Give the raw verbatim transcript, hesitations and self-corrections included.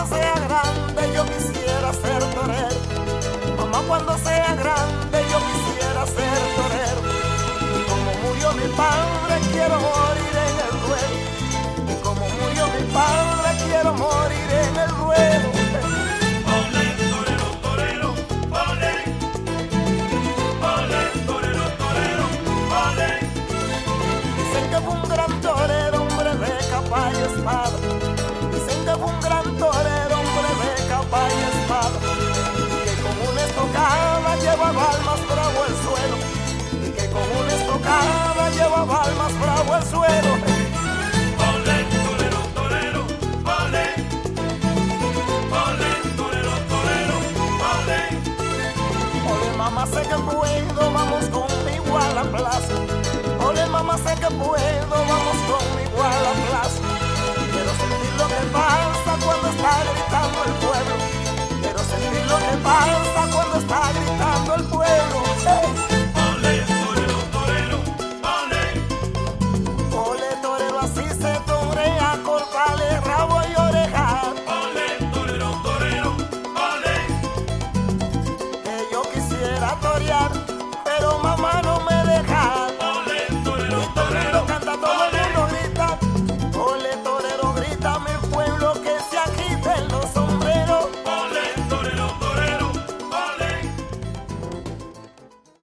cuando sea grande yo quisiera ser torero. Mamá, cuando sea grande yo quisiera ser torero. Y como murió mi padre quiero morir en el ruedo. Y como murió mi padre quiero morir en el ruedo. Ole, torero, torero, ole. Ole, torero, torero, ole. Dicen que fue un gran torero, hombre de capa y espada. Dicen que fue un gran torero, hombre de capa y espada. Y que con una estocada llevaba al más bravo el suelo. Y que con una estocada llevaba al más bravo el suelo. Ole, torero, torero, ole. Ole, torero, torero, ole. Ole, mamá, sé que puedo, vamos conmigo a la plaza. Ole, mamá, sé que puedo, vamos conmigo a la plaza. Quiero sentir lo que pasa cuando está gritando el pueblo. Quiero sentir lo que pasa